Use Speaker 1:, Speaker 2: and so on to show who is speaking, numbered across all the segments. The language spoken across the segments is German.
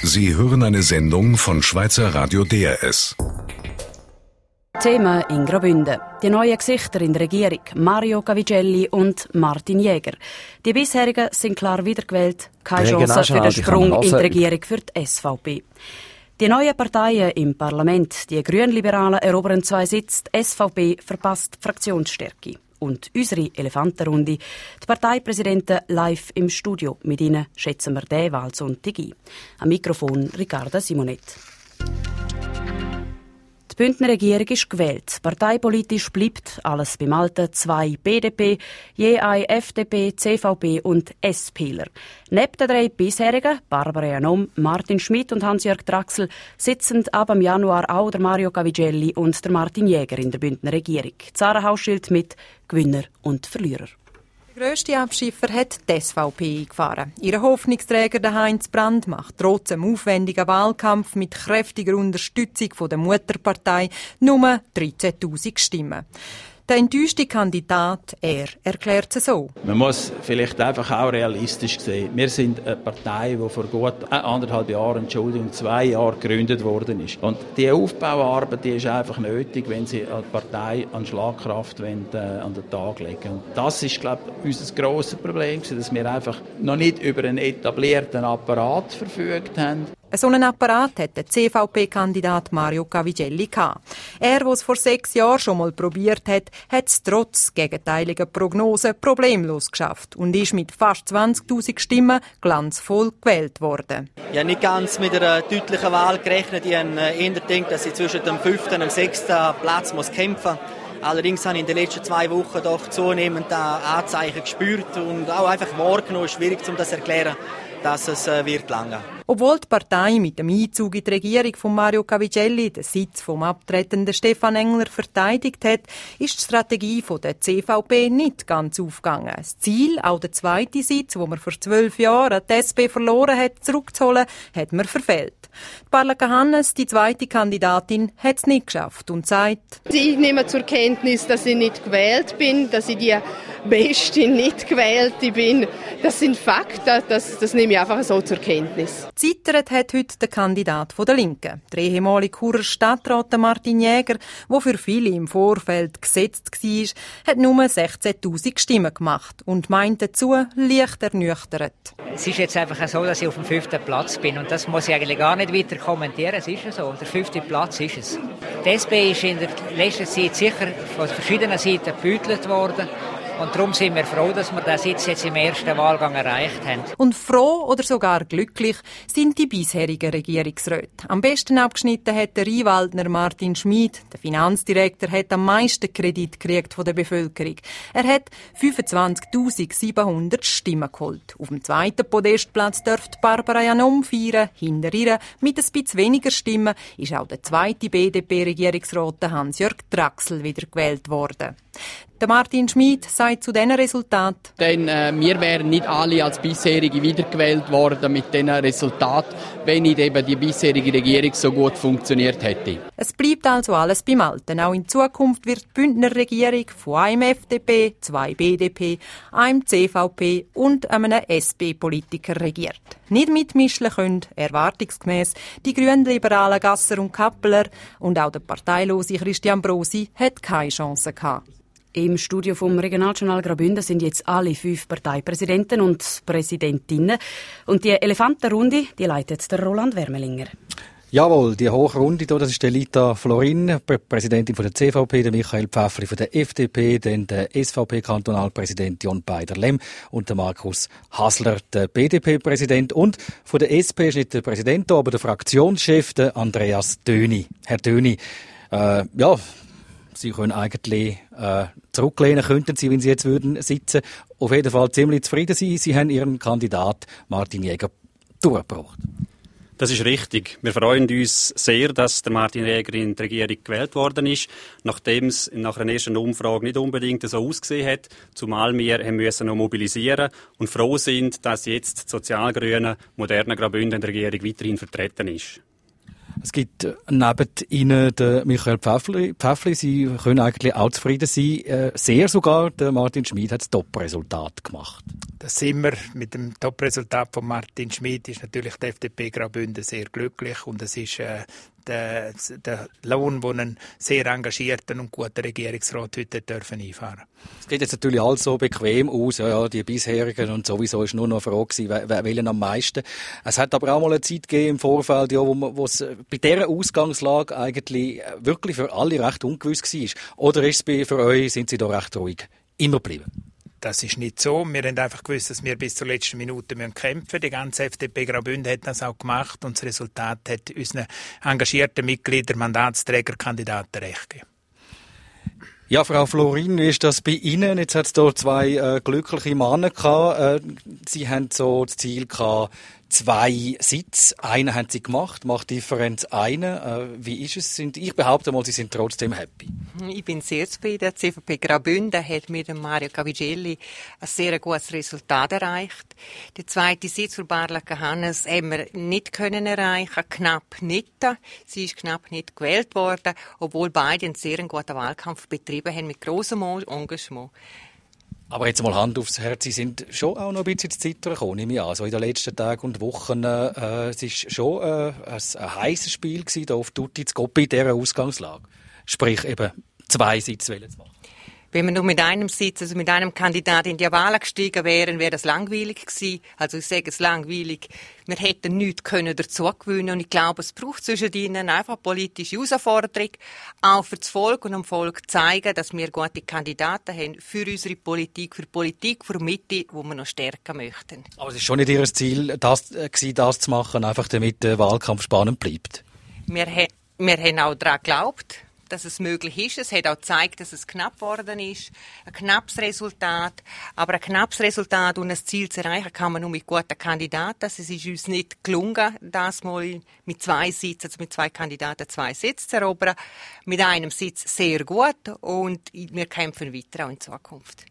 Speaker 1: Sie hören eine Sendung von Schweizer Radio DRS.
Speaker 2: Thema in Graubünden. Die neuen Gesichter in der Regierung, Mario Cavigelli und Martin Jäger. Die bisherigen sind klar wiedergewählt. Keine Chance für den Sprung in die Regierung für die SVP. Die neuen Parteien im Parlament, die Grünliberalen erobern 2 Sitze, die SVP verpasst die Fraktionsstärke. Und unsere Elefantenrunde, die Parteipräsidenten live im Studio. Mit ihnen schätzen wir den Wahlsonntag ein. Am Mikrofon Ricarda Simonet. Die Bündner Regierung ist gewählt. Parteipolitisch bleibt alles beim Alten. 2 BDP, je eine FDP, CVP und SPler. Neben den 3 bisherigen, Barbara Janom, Martin Schmidt und Hans-Jörg Traxel, sitzen ab im Januar auch der Mario Cavigelli und der Martin Jäger in der Bündner Regierung. Zara Hauschild mit Gewinner und Verlierer.
Speaker 3: Der grösste Abschiffer hat die SVP eingefahren. Ihr Hoffnungsträger, der Heinz Brand, macht trotz einem aufwendigen Wahlkampf mit kräftiger Unterstützung von der Mutterpartei nur 13'000 Stimmen. Der enttäuschte Kandidat, er erklärt es so.
Speaker 4: Man muss vielleicht einfach auch realistisch sehen. Wir sind eine Partei, die vor gut 2 Jahren gegründet worden ist. Und die Aufbauarbeit, die ist einfach nötig, wenn Sie eine Partei an Schlagkraft an den Tag legen. Und das ist, glaube ich, unser grosses Problem, dass wir einfach noch nicht über einen etablierten Apparat verfügt haben.
Speaker 3: So einen Apparat hat der CVP-Kandidat Mario Cavigelli gehabt. Er, der es vor 6 Jahren schon mal probiert hat es trotz gegenteiliger Prognosen problemlos geschafft und ist mit fast 20'000 Stimmen glanzvoll gewählt worden.
Speaker 5: Ich habe nicht ganz mit einer deutlichen Wahl gerechnet. Ich habe eher gedacht, dass ich zwischen dem 5. und dem 6. Platz kämpfen muss. Allerdings habe ich in den letzten 2 Wochen doch zunehmend Anzeichen gespürt und auch einfach wahrgenommen. Es ist schwierig, um das zu erklären, dass es wird lange.
Speaker 3: Obwohl die Partei mit dem Einzug in die Regierung von Mario Cavigelli den Sitz vom abtretenden Stefan Engler verteidigt hat, ist die Strategie der CVP nicht ganz aufgegangen. Das Ziel, auch den 2. Sitz, den man vor 12 Jahren an die SP verloren hat, zurückzuholen, hat man verfehlt. Parlaka Hannes, die 2. Kandidatin, hat es nicht geschafft und sagt:
Speaker 6: Ich nehme zur Kenntnis, dass ich nicht gewählt bin, dass ich die Beste nicht gewählte bin. Das sind Fakten, das nehme ich einfach so zur Kenntnis.
Speaker 3: Zittert hat heute der Kandidat der Linken, der ehemalige Churer Stadtrat Martin Jäger, der für viele im Vorfeld gesetzt war, hat nur 16'000 Stimmen gemacht und meint dazu leicht ernüchtert.
Speaker 7: Es ist jetzt einfach so, dass ich auf dem 5. Platz bin und das muss ich eigentlich gar nicht weiter kommentieren. Es ist so, der 5. Platz ist es. Die SP ist in der letzten Zeit sicher von verschiedenen Seiten gebeutelt worden. Und darum sind wir froh, dass wir den Sitz jetzt im ersten Wahlgang erreicht haben.
Speaker 3: Und froh oder sogar glücklich sind die bisherigen Regierungsräte. Am besten abgeschnitten hat der Rheinwaldner Martin Schmid. Der Finanzdirektor hat am meisten Kredit gekriegt von der Bevölkerung. Er hat 25'700 Stimmen geholt. Auf dem 2. Podestplatz dürfte Barbara Janom feiern. Hinter ihr, mit ein bisschen weniger Stimmen, ist auch der 2. BDP-Regierungsrat Hans-Jörg Traxel wieder gewählt worden. Der Martin Schmid sagt zu diesen Resultaten:
Speaker 8: Denn wir wären nicht alle als bisherige wiedergewählt worden mit diesen Resultaten, wenn nicht eben die bisherige Regierung so gut funktioniert hätte.
Speaker 3: Es bleibt also alles beim Alten. Auch in Zukunft wird die Bündner Regierung von einem FDP, 2 BDP, einem CVP und einem SP-Politiker regiert. Nicht mitmischen können, erwartungsgemäss, die grünliberalen Gasser und Kappeler, und auch der parteilose Christian Brosi hat keine Chance gehabt.
Speaker 2: Im Studio vom Regionaljournal Graubünden sind jetzt alle 5 Parteipräsidenten und Präsidentinnen. Und die Elefantenrunde, die leitet der Roland Wermelinger.
Speaker 9: Jawohl, die Hochrunde hier, das ist Lita Florin, Präsidentin von der CVP, der Michael Pfäffli von der FDP, dann der SVP-Kantonalpräsident John Beider-Lemm und der Markus Hasler, der BDP-Präsident. Und von der SP ist nicht der Präsident da, aber der Fraktionschef, der Andreas Döni. Herr Döni, Sie können eigentlich zurücklehnen, könnten Sie, wenn Sie jetzt würden sitzen. Auf jeden Fall ziemlich zufrieden sein. Sie haben Ihren Kandidat Martin Jäger durchgebracht.
Speaker 10: Das ist richtig. Wir freuen uns sehr, dass der Martin Jäger in die Regierung gewählt worden ist, nachdem es nach einer ersten Umfrage nicht unbedingt so ausgesehen hat, zumal wir müssen noch mobilisieren und froh sind, dass jetzt die sozialgrüne, moderne Graubünden in der Regierung weiterhin vertreten ist.
Speaker 9: Es gibt neben Ihnen den Michael Pfäffli. Sie können eigentlich auch zufrieden sein. Sehr sogar, der Martin Schmid hat das Top-Resultat gemacht.
Speaker 11: Das sind wir. Mit dem Top-Resultat von Martin Schmid ist natürlich die FDP Graubünden sehr glücklich. Und es ist der Lohn, den ein sehr engagierter und guter Regierungsrat heute einfahren dürfen.
Speaker 9: Es geht jetzt natürlich alles so bequem aus. Ja, die bisherigen und sowieso ist nur noch eine Frage, wer will am meisten. Es hat aber auch mal eine Zeit gegeben im Vorfeld, ja, wo es bei dieser Ausgangslage eigentlich wirklich für alle recht ungewiss war. Oder ist es für euch, sind Sie da recht ruhig immer geblieben?
Speaker 11: Das ist nicht so. Wir haben einfach gewusst, dass wir bis zur letzten Minute kämpfen müssen. Die ganze FDP Graubünden hat das auch gemacht und das Resultat hat unseren engagierten Mitgliedern, Mandatsträger, Kandidaten recht gegeben.
Speaker 9: Ja, Frau Florin, wie ist das bei Ihnen? Jetzt hat es hier zwei glückliche Männer gehabt. Sie haben so das Ziel gehabt, 2 Sitze. Einen haben Sie gemacht, macht Differenz einen. Wie ist es? Ich behaupte mal, Sie sind trotzdem happy.
Speaker 12: Ich bin sehr zufrieden. Die CVP Graubünden hat mit dem Mario Cavigelli ein sehr gutes Resultat erreicht. Der 2. Sitz für Barlaka Hannes haben wir nicht können erreichen, knapp nicht. Sie ist knapp nicht gewählt worden, obwohl beide einen sehr guten Wahlkampf betrieben haben mit grossem Engagement.
Speaker 9: Aber jetzt mal Hand aufs Herz, Sie sind schon auch noch ein bisschen ins Zittern gekommen, nehme ich an. Also in den letzten Tagen und Wochen, es war schon ein heisses Spiel gewesen, hier auf Tutti zu Goppi in dieser Ausgangslage. Sprich eben 2 Sitze zu machen.
Speaker 12: Wenn wir nur mit einem Sitz, also mit einem Kandidaten in die Wahl gestiegen wären, wäre das langweilig gewesen. Also ich sage es langweilig. Wir hätten nichts dazu gewinnen und ich glaube, es braucht zwischen ihnen einfach politische Herausforderung, auch für das Volk und dem Volk zeigen, dass wir gute Kandidaten haben für unsere Politik, für Mitte, die wir noch stärken möchten.
Speaker 9: Aber es ist schon nicht Ihr Ziel, das zu machen, einfach damit der Wahlkampf spannend bleibt?
Speaker 12: Wir haben auch daran geglaubt, dass es möglich ist. Es hat auch gezeigt, dass es knapp geworden ist. Ein knappes Resultat. Aber ein knappes Resultat und ein Ziel zu erreichen kann man nur mit guten Kandidaten. Es ist uns nicht gelungen, das mal mit 2 Sitzen, also mit 2 Kandidaten 2 Sitze zu erobern. Mit einem Sitz sehr gut und wir kämpfen weiter auch in Zukunft.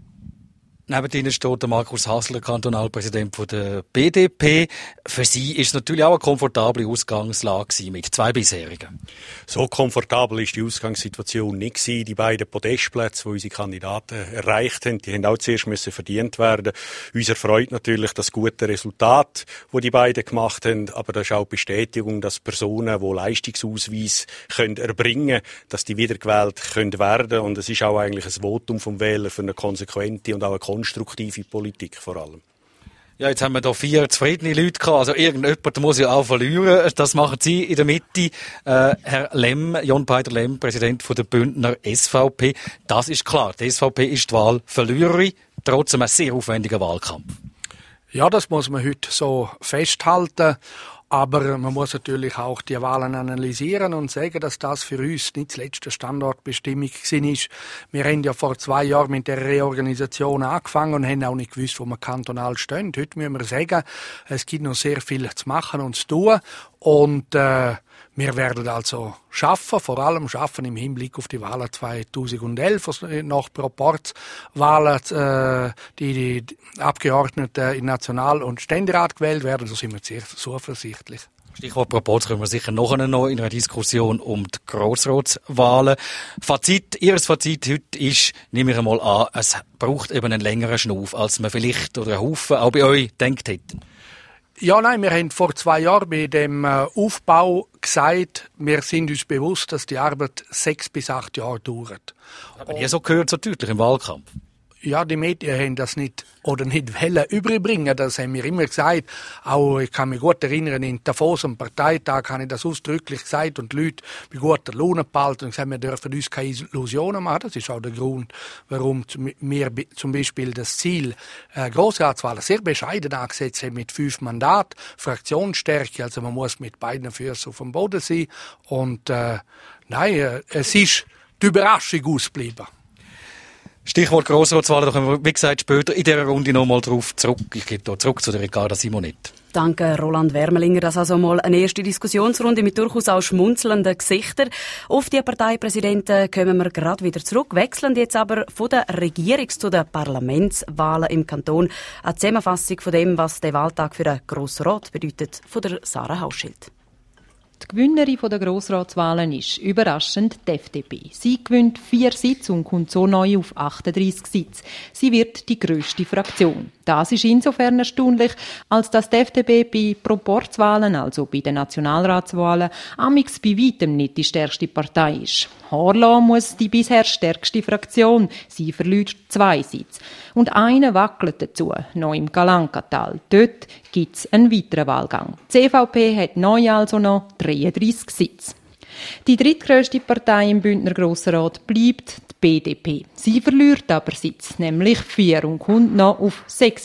Speaker 9: Neben Ihnen steht der Markus Hasler, Kantonalpräsident der BDP. Für Sie ist es natürlich auch eine komfortable Ausgangslage mit 2 bisherigen.
Speaker 13: So komfortabel ist die Ausgangssituation nicht gewesen. Die beiden Podestplätze, die unsere Kandidaten erreicht haben, die haben auch zuerst verdient werden. Uns erfreut natürlich das gute Resultat, das die beiden gemacht haben. Aber das ist auch die Bestätigung, dass Personen, die Leistungsausweis erbringen können, dass die wiedergewählt werden können. Und es ist auch eigentlich ein Votum vom Wähler für eine konsequente und auch eine konstruktive Politik vor allem.
Speaker 9: Ja, jetzt haben wir hier 4 zufriedene Leute gehabt. Also irgendjemand muss ja auch verlieren. Das machen Sie in der Mitte. Herr Lemm, John-Peider Lemm, Präsident der Bündner SVP. Das ist klar. Die SVP ist die Wahlverliererin, trotz einem sehr aufwendigen Wahlkampf.
Speaker 14: Ja, das muss man heute so festhalten. Aber man muss natürlich auch die Wahlen analysieren und sagen, dass das für uns nicht die letzte Standortbestimmung ist. Wir haben ja vor 2 Jahren mit der Reorganisation angefangen und haben auch nicht gewusst, wo wir kantonal stehen. Heute müssen wir sagen, es gibt noch sehr viel zu machen und zu tun. Und wir werden also vor allem schaffen im Hinblick auf die Wahlen 2011, nach Proporzwahlen, die Abgeordneten in National- und Ständerat gewählt werden. So sind wir sehr zuversichtlich.
Speaker 9: Stichwort Proporz kommen wir sicher noch in einer Diskussion um die Grossratswahlen. Ihres Fazit heute ist, nehme ich einmal an, es braucht eben einen längeren Schnuff, als man vielleicht oder ein Haufen auch bei euch gedacht hätten.
Speaker 14: Ja, nein, wir haben vor 2 Jahren bei dem Aufbau gesagt, wir sind uns bewusst, dass die Arbeit 6 bis 8 Jahre dauert.
Speaker 9: Aber nie so gehört so deutlich im Wahlkampf.
Speaker 14: Ja, die Medien haben das nicht wollen überbringen. Das haben wir immer gesagt. Auch, ich kann mich gut erinnern, in Davos am Parteitag habe ich das ausdrücklich gesagt und die Leute bei guter Laune behalten und gesagt, wir dürfen uns keine Illusionen machen. Das ist auch der Grund, warum wir zum Beispiel das Ziel Grossratswahlen sehr bescheiden angesetzt haben mit 5 Mandaten, Fraktionsstärke. Also man muss mit beiden Füßen auf dem Boden sein. Und es ist die Überraschung ausgeblieben.
Speaker 9: Stichwort Grossratswahlen, da kommen wir, wie gesagt, später in dieser Runde nochmal drauf zurück. Ich gehe hier zurück zu der Ricarda Simonet.
Speaker 2: Danke, Roland Wermelinger. Das also mal eine erste Diskussionsrunde mit durchaus auch schmunzelnden Gesichtern. Auf die Parteipräsidenten kommen wir gerade wieder zurück, wechseln jetzt aber von der Regierungs- zu den Parlamentswahlen im Kanton. Eine Zusammenfassung von dem, was der Wahltag für den Grossen Rat bedeutet, von der Sarah Hauschild.
Speaker 3: Die Gewinnerin der Grossratswahlen ist überraschend die FDP. Sie gewinnt 4 Sitze und kommt so neu auf 38 Sitze. Sie wird die grösste Fraktion. Das ist insofern erstaunlich, als dass die FDP bei Proporzwahlen, also bei den Nationalratswahlen, amix bei weitem nicht die stärkste Partei ist. Harlassen muss die bisher stärkste Fraktion. Sie verliert 2 Sitze. Und einer wackelt dazu, noch im Galankatal. Dort gibt es einen weiteren Wahlgang. Die CVP hat neu also noch 33 Sitze. Die drittgrösste Partei im Bündner Grossrat bleibt die BDP. Sie verliert aber Sitze, nämlich 4 und kommt noch auf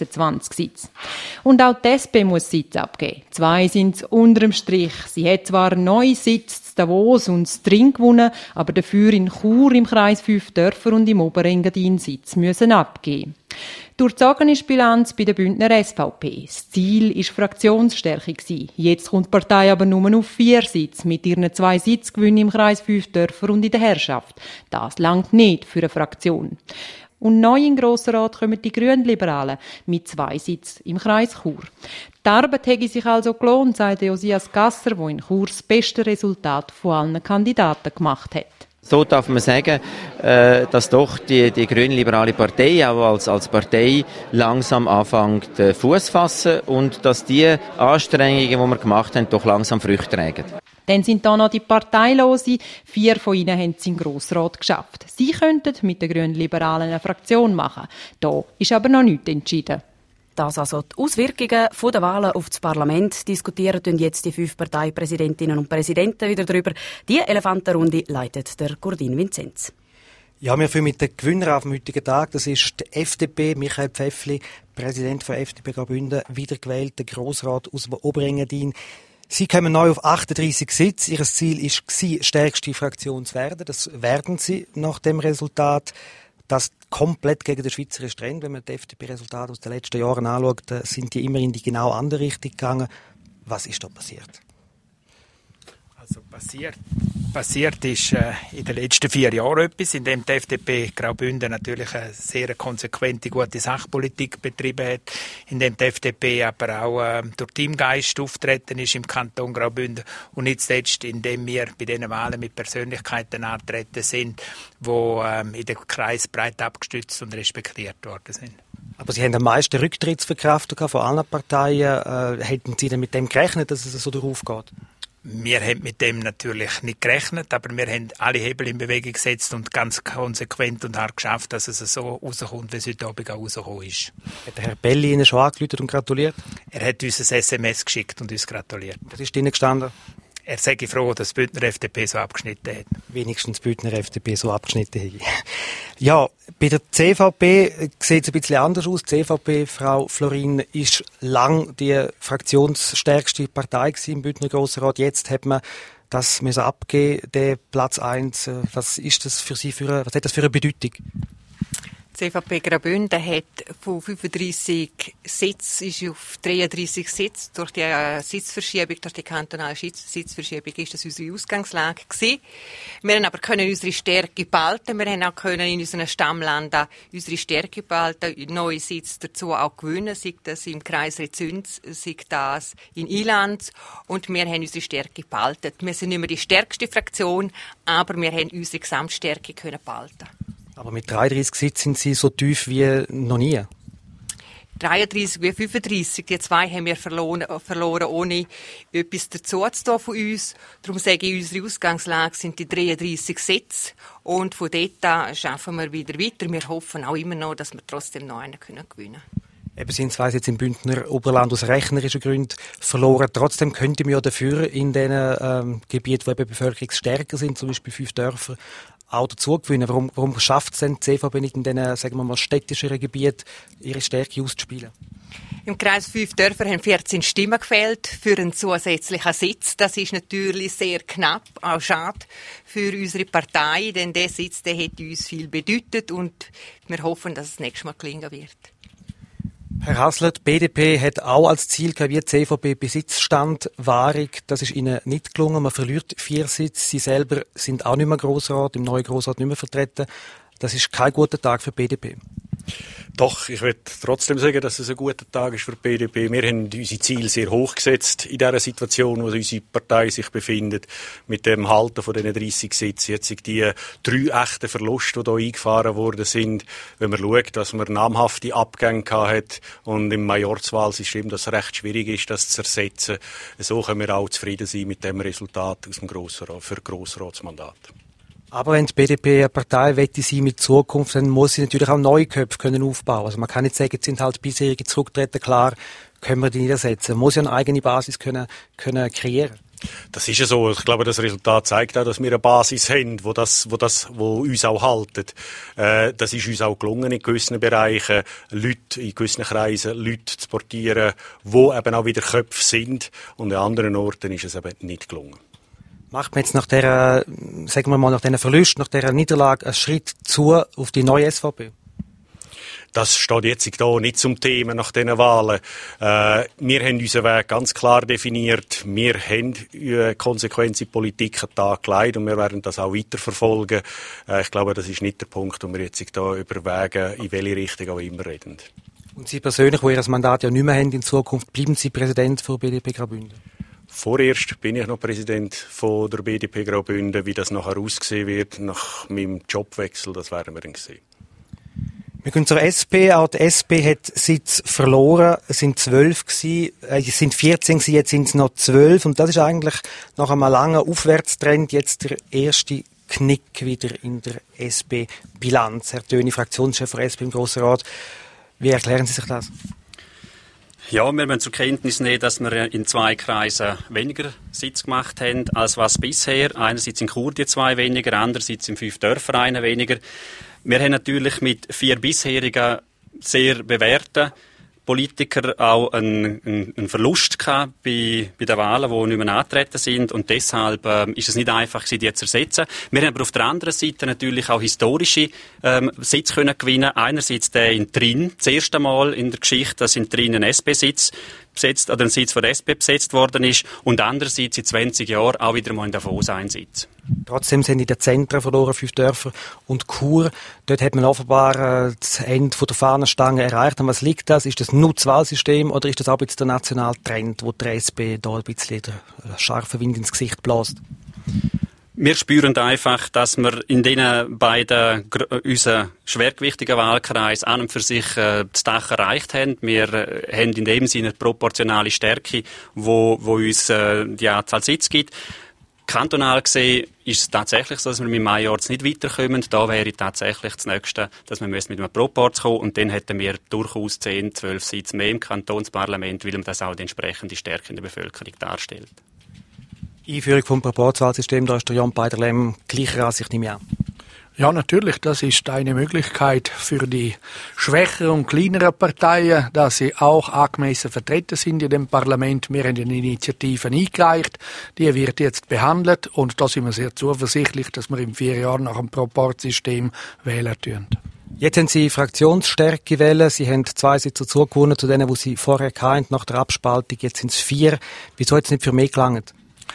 Speaker 3: 26 Sitze. Und auch die SP muss Sitze abgeben. 2 sind es unter dem Strich. Sie hat zwar 9 Sitze in Davos und in Tring gewonnen, aber dafür in Chur im Kreis 5 Dörfer und im Oberengadin Sitze müssen abgeben. Durchzogen ist die Bilanz bei der Bündner SVP. Das Ziel war Fraktionsstärke. Jetzt kommt die Partei aber nur auf 4 Sitze, mit ihren 2 Sitzgewinnen im Kreis 5 Dörfer und in der Herrschaft. Das langt nicht für eine Fraktion. Und neu im Grossen Rat kommen die Grünliberalen mit 2 Sitzen im Kreis Chur. Die Arbeit hätte sich also gelohnt, sagt Josias Gasser, der in Chur das beste Resultat von allen Kandidaten gemacht hat.
Speaker 15: So darf man sagen, dass doch die grünliberale Partei auch als Partei langsam anfängt Fuß zu fassen und dass die Anstrengungen, die wir gemacht haben, doch langsam Früchte tragen.
Speaker 3: Dann sind da noch die Parteilosen. 4 von ihnen haben es im Grossrat geschafft. Sie könnten mit den Grünliberalen eine Fraktion machen. Da ist aber noch nichts entschieden.
Speaker 2: Das also die Auswirkungen der Wahlen auf das Parlament. Diskutieren jetzt die 5 Parteipräsidentinnen und Präsidenten wieder darüber. Die Elefantenrunde leitet der Gurdin Vinzenz.
Speaker 16: Ja, wir führen mit den Gewinner auf dem heutigen Tag. Das ist die FDP, Michael Pfäffli, Präsident von FDP Graubünden, wiedergewählt, der Grossrat aus Oberengadin. Sie kommen neu auf 38 Sitze. Ihr Ziel war, stärkste Fraktion zu werden. Das werden sie nach dem Resultat. Das komplett gegen den schweizerischen Trend. Wenn man die FDP-Resultate aus den letzten Jahren anschaut, sind die immer in die genau andere Richtung gegangen. Was ist da passiert?
Speaker 11: Also passiert ist in den letzten 4 Jahren etwas, in dem die FDP Graubünden natürlich eine sehr konsequente, gute Sachpolitik betrieben hat, in dem die FDP aber auch durch Teamgeist auftreten ist im Kanton Graubünden und nicht zuletzt, indem wir bei diesen Wahlen mit Persönlichkeiten antreten sind, die in den Kreis breit abgestützt und respektiert worden sind.
Speaker 16: Aber Sie haben am meisten Rücktrittsverkraftung von allen Parteien. Hätten Sie denn mit dem gerechnet, dass es so darauf geht?
Speaker 11: Wir haben mit dem natürlich nicht gerechnet, aber wir haben alle Hebel in Bewegung gesetzt und ganz konsequent und hart geschafft, dass es so rauskommt, wie es heute Abend auch rausgekommen ist.
Speaker 16: Hat der Herr Belli Ihnen schon angerufen und gratuliert?
Speaker 11: Er hat uns ein SMS geschickt und uns gratuliert.
Speaker 16: Was ist Ihnen gestanden?
Speaker 11: Er sei froh, dass die Bündner FDP so abgeschnitten hat.
Speaker 16: Wenigstens die Bündner FDP so abgeschnitten hat. Ja, bei der CVP sieht es ein bisschen anders aus. Die CVP, Frau Florin, ist lang die fraktionsstärkste Partei im Bündner Grossrat. Jetzt hat man das müssen abgeben, den Platz 1. Was ist das für Sie was hat das für eine Bedeutung?
Speaker 12: Die CVP Graubünden hat von 35 Sitzen ist auf 33 Sitze. Durch die Sitzverschiebung, durch die kantonale Sitzverschiebung ist das unsere Ausgangslage gewesen. Wir haben aber können unsere Stärke behalten. Wir haben auch können in unseren Stammländern unsere Stärke behalten, neue Sitze dazu auch gewinnen, sei das im Kreis Rezüns, sei das in Ilanz. Und wir haben unsere Stärke behalten. Wir sind nicht mehr die stärkste Fraktion, aber wir haben unsere Gesamtstärke können behalten.
Speaker 16: Aber mit 33 Sitzen sind Sie so tief wie noch nie.
Speaker 12: 33 wie 35. Die 2 haben wir verloren, ohne etwas dazu zu tun von uns. Darum sage ich, unsere Ausgangslage sind die 33 Sitze. Und von dort schaffen wir wieder weiter. Wir hoffen auch immer noch, dass wir trotzdem noch einen gewinnen können.
Speaker 16: Eben sind 2 Sitze im Bündner Oberland aus rechnerischen Gründen verloren. Trotzdem könnte man ja dafür in den Gebieten, wo eben bevölkerungsstärker sind, zum Beispiel 5 Dörfer, auch dazu gewinnen. Warum schafft es denn die CVP nicht in diesen, sagen wir mal, städtischeren Gebieten, ihre Stärke auszuspielen?
Speaker 12: Im Kreis 5 Dörfer haben 14 Stimmen gefehlt für einen zusätzlichen Sitz. Das ist natürlich sehr knapp, auch schade für unsere Partei, denn der Sitz, der hätte uns viel bedeutet und wir hoffen, dass es nächstes Mal gelingen wird.
Speaker 16: Herr Hassler, die BDP hat auch als Ziel gehabt, wie die CVP Besitzstandwahrung. Das ist ihnen nicht gelungen. Man verliert 4 Sitze. Sie selber sind auch nicht mehr Grossrat, im neuen Grossrat nicht mehr vertreten. Das ist kein guter Tag für die BDP.
Speaker 13: Doch, ich würde trotzdem sagen, dass es ein guter Tag ist für die BDP. Wir haben unsere Ziele sehr hoch gesetzt in dieser Situation, wo unsere Partei sich befindet, mit dem Halten von diesen 30 Sitzen. Jetzt sind die 3 echten Verluste, die hier eingefahren worden sind, wenn man schaut, dass man namhafte Abgänge hat und im Majorzwahlsystem das recht schwierig ist, das zu ersetzen. So können wir auch zufrieden sein mit dem Resultat aus dem für Grossratsmandat.
Speaker 16: Aber wenn die BDP eine Partei wette sein mit Zukunft, dann muss sie natürlich auch neue Köpfe können aufbauen. Also man kann nicht sagen, jetzt sind halt bisherige Zurücktreten klar, können wir die niedersetzen. Man muss ja eine eigene Basis können kreieren.
Speaker 13: Das ist ja so. Ich glaube, das Resultat zeigt auch, dass wir eine Basis haben, wo uns auch haltet. Das ist uns auch gelungen, in gewissen Bereichen, in gewissen Kreisen Leute zu portieren, wo eben auch wieder Köpfe sind. Und an anderen Orten ist es eben nicht gelungen.
Speaker 16: Macht man jetzt nach diesen Verlust, nach dieser Niederlage einen Schritt zu auf die neue SVP?
Speaker 13: Das steht jetzt hier nicht zum Thema nach diesen Wahlen. Wir haben unseren Weg ganz klar definiert. Wir haben konsequente Politik an den Tag gelegt und wir werden das auch weiterverfolgen. Ich glaube, das ist nicht der Punkt, wo wir jetzt hier überwägen, in welche Richtung auch immer reden.
Speaker 16: Und Sie persönlich, wo Ihr Mandat ja nicht mehr haben in Zukunft, bleiben Sie Präsident für BDP Graubünden?
Speaker 13: Vorerst bin ich noch Präsident von der BDP Graubünden. Wie das nachher aussehen wird, nach meinem Jobwechsel, das werden wir dann sehen.
Speaker 16: Wir gehen zur SP. Auch die SP hat Sitz verloren. Es sind 12 gewesen. Es sind 14 gewesen, jetzt sind es noch 12. Und das ist eigentlich nach einem langen Aufwärtstrend jetzt der erste Knick wieder in der SP-Bilanz. Herr Töni, Fraktionschef der SP im Grossen Rat. Wie erklären Sie sich das?
Speaker 10: Ja, wir müssen zur Kenntnis nehmen, dass wir in 2 Kreisen weniger Sitz gemacht haben, als was bisher. Einerseits in Chur 2 weniger, andererseits in 5 Dörfern weniger. Wir haben natürlich mit 4 bisherigen sehr bewährten Politikern auch einen Verlust gehabt bei den Wahlen, die nicht mehr angetreten sind. Und deshalb ist es nicht einfach, die zu ersetzen. Wir haben aber auf der anderen Seite natürlich auch historische Sitze können gewinnen. Einerseits der in Trin, das erste Mal in der Geschichte, dass in Trin ein SP-Sitz besetzt, oder ein Sitz von der SP besetzt worden ist. Und andererseits in 20 Jahren auch wieder mal in Davos ein Sitz.
Speaker 16: Trotzdem sind in den Zentren verloren 5 Dörfer und Chur. Dort hat man offenbar das Ende der Fahnenstange erreicht. Und was liegt das? Ist das nur das Wahlsystem oder ist das auch jetzt der nationale Trend, wo der SP da ein bisschen den scharfen Wind ins Gesicht bläst?
Speaker 10: Wir spüren einfach, dass wir in diesen beiden unseren schwergewichtigen Wahlkreisen an und für sich das Dach erreicht haben. Wir haben in dem Sinne eine proportionale Stärke, wo uns die Anzahl Sitze gibt. Kantonal gesehen ist es tatsächlich so, dass wir mit Majorz nicht weiterkommen. Da wäre tatsächlich das Nächste, dass wir mit einem Proporz kommen und dann hätten wir durchaus 10, 12 Sitze mehr im Kantonsparlament, weil das auch die entsprechende Stärke in der Bevölkerung darstellt.
Speaker 16: Einführung vom Proporzwahlsystem, da ist der Jon Beider-Lemm gleicher Ansicht, nehme ich an.
Speaker 14: Ja, natürlich, das ist eine Möglichkeit für die schwächeren und kleineren Parteien, dass sie auch angemessen vertreten sind in dem Parlament. Wir haben eine Initiative eingereicht, die wird jetzt behandelt und da sind wir sehr zuversichtlich, dass wir in 4 Jahren nach dem Proporzsystem wählen können.
Speaker 16: Jetzt haben Sie Fraktionsstärke wählen. Sie haben 2 Sitze zugewonnen zu denen, die Sie vorher hatten, nach der Abspaltung. Jetzt sind es 4. Wieso hat es nicht für mehr gelangt?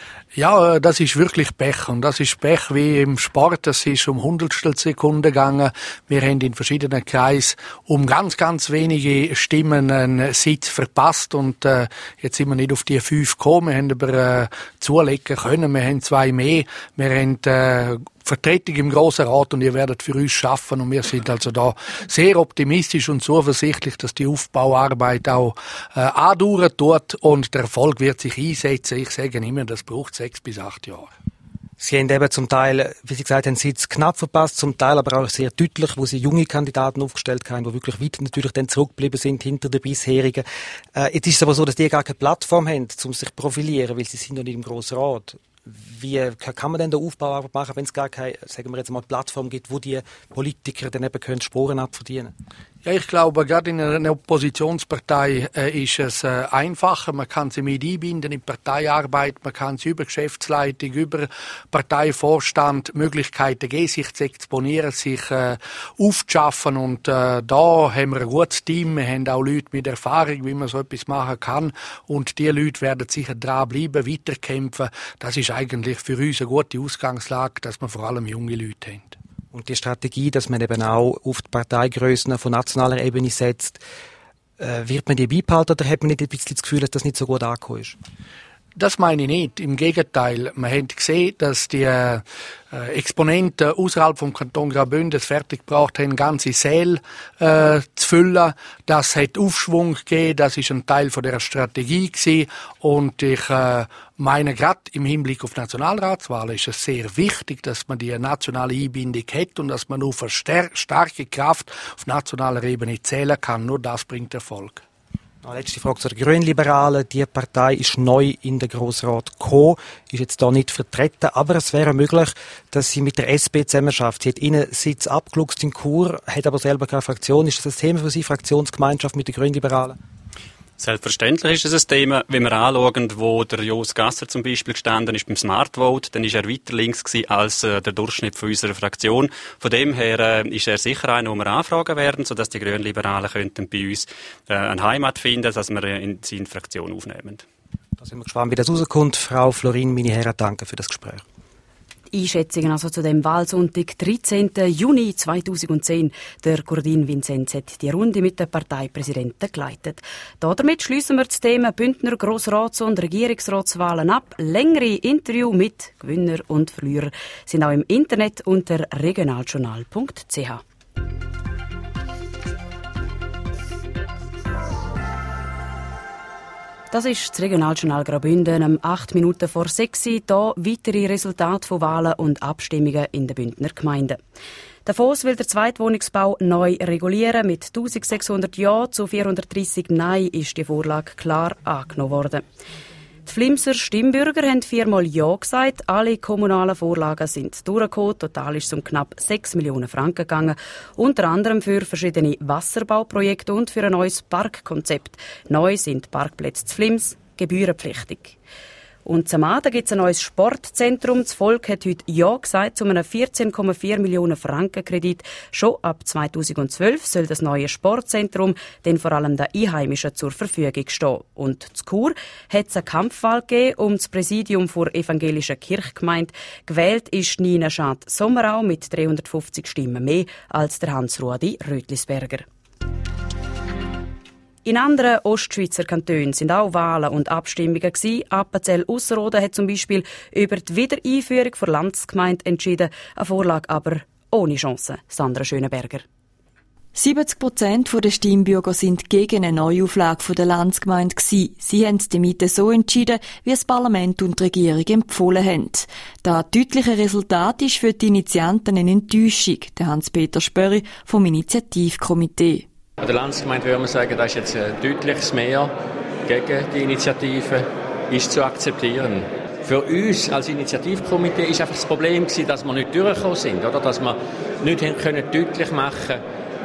Speaker 14: Ja, das ist wirklich Pech. Und das ist Pech wie im Sport. Das ist um Hundertstelsekunden gegangen. Wir haben in verschiedenen Kreisen um ganz, ganz wenige Stimmen einen Sitz verpasst. Und jetzt sind wir nicht auf die 5 gekommen. Wir haben aber zulegen können. Wir haben 2 mehr. Wir haben Vertretung im Grossen Rat und ihr werdet für uns schaffen. Und wir sind also da sehr optimistisch und zuversichtlich, dass die Aufbauarbeit auch andauern tut und der Erfolg wird sich einsetzen. Ich sage immer, das braucht 6 bis 8 Jahre.
Speaker 16: Sie haben eben zum Teil, wie Sie gesagt haben, Sitz knapp verpasst, zum Teil aber auch sehr deutlich, wo Sie junge Kandidaten aufgestellt haben, die wirklich weit natürlich dann zurückgeblieben sind hinter den bisherigen. Jetzt ist es aber so, dass die gar keine Plattform haben, um sich zu profilieren, weil sie sind noch nicht im Grossen Rat. Wie kann man denn den Aufbau machen, wenn es gar keine, sagen wir jetzt mal, Plattform gibt, wo die Politiker dann eben können Sporen abverdienen?
Speaker 14: Ja, ich glaube, gerade in einer Oppositionspartei ist es einfacher. Man kann sie mit einbinden in Parteiarbeit, man kann sie über Geschäftsleitung, über Parteivorstand Möglichkeiten geben, sich zu exponieren, sich aufzuschaffen. Und da haben wir ein gutes Team. Wir haben auch Leute mit Erfahrung, wie man so etwas machen kann. Und die Leute werden sicher dranbleiben, weiterkämpfen. Das ist eigentlich für uns eine gute Ausgangslage, dass wir vor allem junge Leute haben.
Speaker 16: Und die Strategie, dass man eben auch auf die Parteigrössen von nationaler Ebene setzt, wird man die beibehalten oder hat man nicht ein bisschen das Gefühl, dass das nicht so gut angekommen ist?
Speaker 14: Das meine ich nicht. Im Gegenteil. Man hat gesehen, dass die Exponenten außerhalb vom Kanton Graubünden es fertig gebraucht haben, ganze Säle zu füllen. Das hat Aufschwung gegeben. Das ist ein Teil von der Strategie gewesen. Und ich meine, gerade im Hinblick auf die Nationalratswahl ist es sehr wichtig, dass man die nationale Einbindung hat und dass man auf eine starke Kraft auf nationaler Ebene zählen kann. Nur das bringt Erfolg.
Speaker 16: Letzte Frage zu den Grünliberalen. Die Partei ist neu in den Grossrat gekommen, ist jetzt da nicht vertreten, aber es wäre möglich, dass sie mit der SP zusammenarbeitet. Sie hat ihren Sitz abgeluchst in Chur, hat aber selber keine Fraktion. Ist das ein Thema für Sie, Fraktionsgemeinschaft mit den Grünliberalen?
Speaker 10: Selbstverständlich ist es ein Thema. Wenn wir anschauen, wo der Jos Gasser zum Beispiel gestanden ist beim Smart Vote, dann ist er weiter links gewesen als der Durchschnitt von unserer Fraktion. Von dem her ist er sicher einer, den wir anfragen werden, sodass die Grünliberalen könnten bei uns eine Heimat finden, dass wir in seine Fraktion aufnehmen.
Speaker 16: Da sind wir gespannt, wie das rauskommt. Frau Florin, meine Herren, danke für das Gespräch.
Speaker 2: Einschätzungen also zu dem Wahlsonntag, 13. Juni 2010. Der Gordin Vinzenz hat die Runde mit den Parteipräsidenten geleitet. Damit schliessen wir das Thema Bündner Grossrats- und Regierungsratswahlen ab. Längere Interview mit Gewinner und Verlierer sind auch im Internet unter regionaljournal.ch. Das ist das Regionaljournal Graubünden um 8 Minuten vor 6 Uhr. Hier weitere Resultate von Wahlen und Abstimmungen in den Bündner Gemeinden. Der Fonds will den Zweitwohnungsbau neu regulieren. Mit 1600 Ja zu 430 Nein ist die Vorlage klar angenommen worden. Die Flimser Stimmbürger haben 4-mal Ja gesagt. Alle kommunalen Vorlagen sind durchgekommen. Total ist es um knapp 6 Millionen Franken gegangen. Unter anderem für verschiedene Wasserbauprojekte und für ein neues Parkkonzept. Neu sind Parkplätze zu Flims gebührenpflichtig. Und zum Abend gibt es ein neues Sportzentrum. Das Volk hat heute Ja gesagt zu einem 14,4 Millionen Franken Kredit. Schon ab 2012 soll das neue Sportzentrum dann vor allem den Einheimischen zur Verfügung stehen. Und zu Chur hat es eine Kampfwahl gegeben um das Präsidium der evangelischen Kirchgemeinde. Gewählt ist Nina Schad-Sommerau mit 350 Stimmen mehr als der Hans-Ruadi Rötlisberger. In anderen Ostschweizer Kantonen sind auch Wahlen und Abstimmungen gewesen. Appenzell-Ausserrhoden hat zum Beispiel über die Wiedereinführung der Landsgemeinde entschieden, eine Vorlage aber ohne Chance. Sandra Schönenberger.
Speaker 17: 70% der Stimmbürger sind gegen eine Neuauflage der Landsgemeinde gewesen. Sie haben damit so entschieden, wie das Parlament und die Regierung empfohlen haben. Das deutliche Resultat ist für die Initianten eine Enttäuschung, der Hans-Peter Spörri vom Initiativkomitee.
Speaker 18: Bei der Landsgemeinde würde man sagen, das ist jetzt ein deutliches Mehr gegen die Initiative, ist zu akzeptieren. Für uns als Initiativkomitee ist einfach das Problem gewesen, dass wir nicht durchgekommen sind, oder? Dass wir nicht deutlich machen können,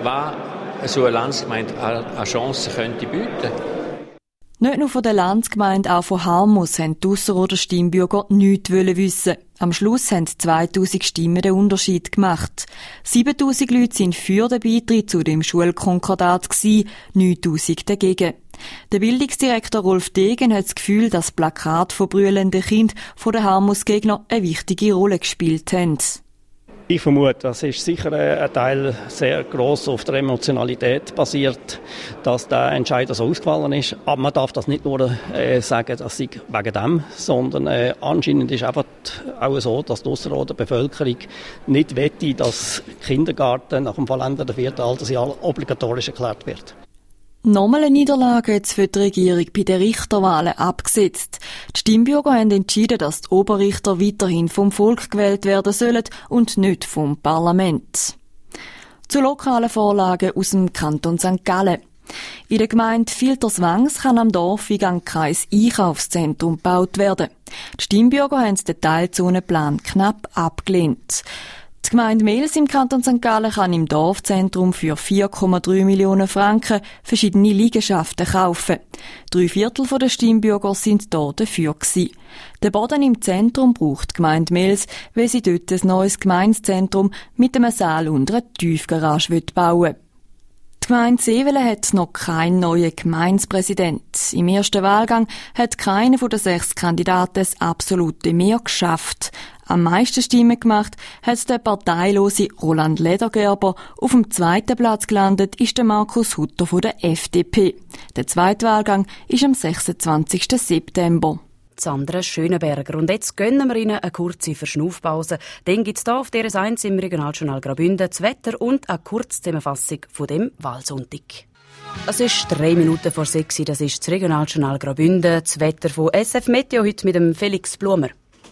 Speaker 18: was so eine Landsgemeinde eine Chance könnte bieten.
Speaker 17: Nicht nur von der Landsgemeinde, auch von Harmus haben die Ausserrhoder Stimmbürger nichts wissen. Am Schluss haben 2000 Stimmen den Unterschied gemacht. 7000 Leute sind für den Beitritt zu dem Schulkonkordat gewesen, 9000 dagegen. Der Bildungsdirektor Rolf Degen hat das Gefühl, dass das Plakat von brüllenden Kindern von den Harmus-Gegner eine wichtige Rolle gespielt haben.
Speaker 19: Ich vermute, das ist sicher ein Teil sehr gross auf der Emotionalität basiert, dass der Entscheid so ausgefallen ist. Aber man darf das nicht nur sagen, das sei wegen dem, sondern anscheinend ist einfach auch so, dass die Ausserrhoder Bevölkerung nicht wette, dass Kindergarten nach dem Vollenden der 4. Altersjahr obligatorisch erklärt wird.
Speaker 17: Nochmal eine Niederlage jetzt für die Regierung bei den Richterwahlen abgesetzt. Die Stimmbürger haben entschieden, dass die Oberrichter weiterhin vom Volk gewählt werden sollen und nicht vom Parlament. Zu lokalen Vorlagen aus dem Kanton St. Gallen. In der Gemeinde Filterswangs kann am Dorfeingang kein Einkaufszentrum gebaut werden. Die Stimmbürger haben den Teilzonenplan knapp abgelehnt. Die Gemeinde Mels im Kanton St. Gallen kann im Dorfzentrum für 4,3 Millionen Franken verschiedene Liegenschaften kaufen. 3/4 der Stimmbürger sind dort dafür gewesen. Den Boden im Zentrum braucht die Gemeinde Mels, weil sie dort ein neues Gemeindezentrum mit einem Saal und einer Tiefgarage bauen will. Die Gemeinde Sevelen hat noch keinen neuen Gemeindepräsident. Im ersten Wahlgang hat keiner von den 6 Kandidaten das absolute Mehr geschafft. Am meisten Stimmen gemacht hat der parteilose Roland Ledergerber. Auf dem 2. Platz gelandet ist der Markus Hutter von der FDP. Der zweite Wahlgang ist am 26. September.
Speaker 2: Sandra Schönenberger. Und jetzt gönnen wir Ihnen eine kurze Verschnaufpause. Dann gibt es hier auf DRS 1 im Regionaljournal Graubünden das Wetter und eine Kurzzusammenfassung von dem Wahlsonntag. Es ist 3 Minuten vor 6 Uhr, das ist das Regionaljournal Graubünden. Das Wetter von SF Meteo heute mit dem Felix Blumer.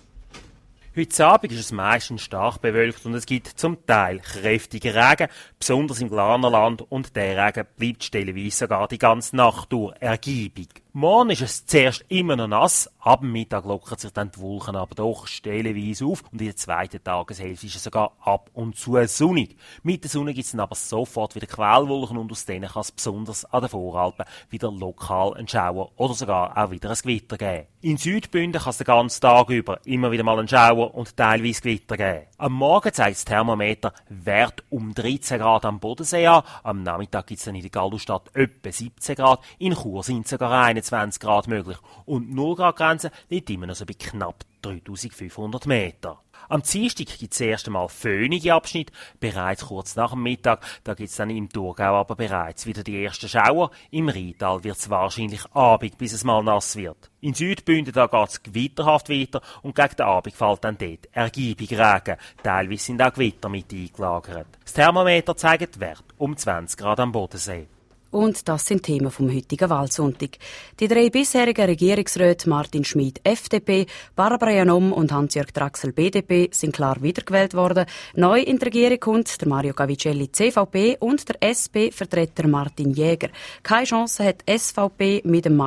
Speaker 20: Heute Abend ist es meistens stark bewölkt und es gibt zum Teil kräftigen Regen, besonders im Glarnerland, und der Regen bleibt stellenweise sogar die ganze Nacht durch ergiebig. Morgen ist es zuerst immer noch nass, ab dem Mittag lockern sich dann die Wolken aber doch stellenweise auf und in der zweiten Tageshälfte ist es sogar ab und zu sonnig. Mit der Sonne gibt es dann aber sofort wieder Quellwolken und aus denen kann es besonders an den Voralpen wieder lokal einen Schauer oder sogar auch wieder ein Gewitter geben. In Südbünden kann es den ganzen Tag über immer wieder mal einen Schauer und teilweise Gewitter geben. Am Morgen zeigt das Thermometer Wert um 13 Grad am Bodensee an, am Nachmittag gibt es dann in der Gallustadt etwa 17 Grad, in Chur sind sogar 21 Grad möglich und 0 Grad Grenze liegt immer noch so bei knapp 3500 Meter. Am Dienstag gibt es das erste Mal föhnige Abschnitte, bereits kurz nach dem Mittag. Da gibt es dann im Thurgau aber bereits wieder die ersten Schauer. Im Rheintal wird es wahrscheinlich Abend, bis es mal nass wird. In Südbünden geht es gewitterhaft weiter und gegen den Abend fällt dann dort ergiebig Regen. Teilweise sind auch Gewitter mit eingelagert. Das Thermometer zeigt Wert um 20 Grad am Bodensee.
Speaker 2: Und das sind Themen vom heutigen Wahlsonntag. Die 3 bisherigen Regierungsräte Martin Schmid, FDP, Barbara Janom und Hans-Jörg Traxel, BDP, sind klar wiedergewählt worden. Neu in die Regierung kommt der Mario Cavicelli, CVP, und der SP-Vertreter Martin Jäger. Keine Chance hat SVP mit dem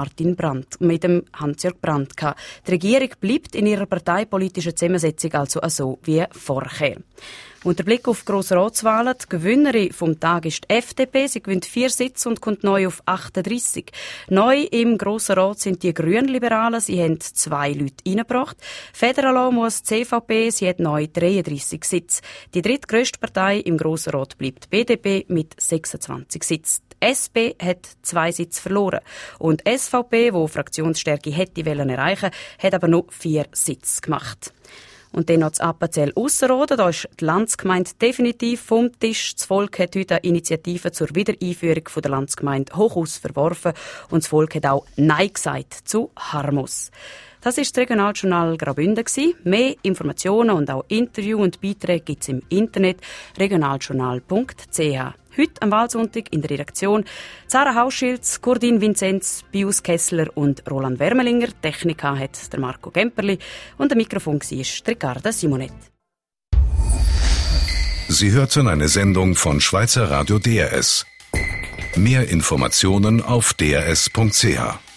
Speaker 2: Hans-Jörg Brandt gehabt. Die Regierung bleibt in ihrer parteipolitischen Zusammensetzung also so wie vorher. Und der Blick auf die Grossratswahlen. Die Gewinnerin vom Tag ist die FDP. Sie gewinnt 4 Sitze und kommt neu auf 38. Neu im Grossen Rat sind die Grünliberalen. Sie haben 2 Leute reingebracht. Federal muss die CVP. Sie hat neu 33 Sitze. Die drittgrösste Partei im Grossen Rat bleibt die BDP mit 26 Sitzen. Die SP hat 2 Sitze verloren. Und die SVP, die Fraktionsstärke hätte erreichen wollen, hat aber nur 4 Sitze gemacht. Und dann noch das Appenzell Ausserrhoden. Da ist die Landsgemeinde definitiv vom Tisch. Das Volk hat heute eine Initiative zur Wiedereinführung der Landsgemeinde Hochhaus verworfen. Und das Volk hat auch Nein gesagt zu Harmus. Das war das Regionaljournal Graubünden. Mehr Informationen und auch Interviews und Beiträge gibt es im Internet regionaljournal.ch. Heute am Wahlsonntag in der Redaktion Sarah Hausschilz, Kurdin Vinzenz, Pius Kessler und Roland Wermelinger. Technika hat der Marco Gemperli und der Mikrofon war Ricarda Simonet.
Speaker 1: Sie hörten eine Sendung von Schweizer Radio DRS. Mehr Informationen auf drs.ch.